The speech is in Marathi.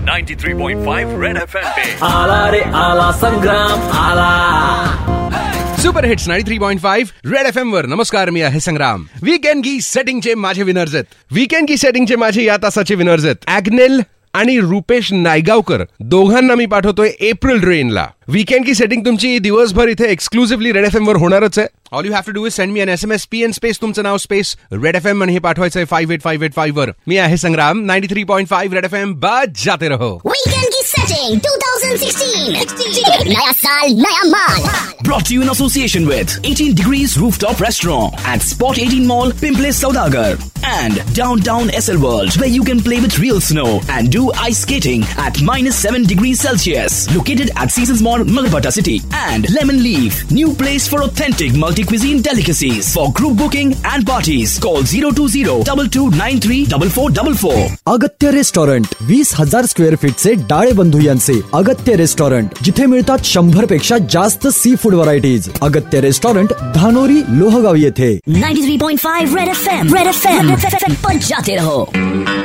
93.5 रेड एफएम पे आला रे आला संग्राम आला. सुपर हिट्स 93.5 रेड एफएम वर. नमस्कार, मी आहे संग्राम. वीकेंड की सेटिंगचे माझे विनर्स आहेत. वीकेंड की सेटिंगचे माझे या तासाचे विनर्स आहेत ॲग्नेल आणि रुपेश नायगावकर. दोघांना मी पाठवतोय एप्रिल रेनला. वीकेंड की सेटिंग तुमची दिवसभर इथे एक्सक्लुझिव्हली रेड एफएम वर होणारच आहे. All you have to do is send me an SMS PN space तुमचं नाव स्पेस रेड एफएम आणि हे पाठवायचंय 58585 वर. मी आहे संग्राम. 93.5 रेड एफएम बजाते रहो. वीकेंड की सेटिंग 2016 नया साल नया माल. Brought to you in association with 18 Degrees Rooftop Restaurant at Spot 18 Mall, Pimple Saudagar, and Downtown SL World, where you can play with real snow and do ice skating at -7 degrees Celsius. Located at Seasons Mall, Malapata City, and Lemon Leaf, new place for authentic multi-cuisine delicacies. For group booking and parties, call 020-2293-4444. Agatya restaurant 20,000 square फीटचे डाळे बंधू यांचे अगत्य रेस्टॉरंट, जिथे मिळतात 100 पेक्षा जास्त sea food varieties. Agatya restaurant, Dhanori, Lohegaon येथे. 93.5 रेड एफएम बजाते रहो.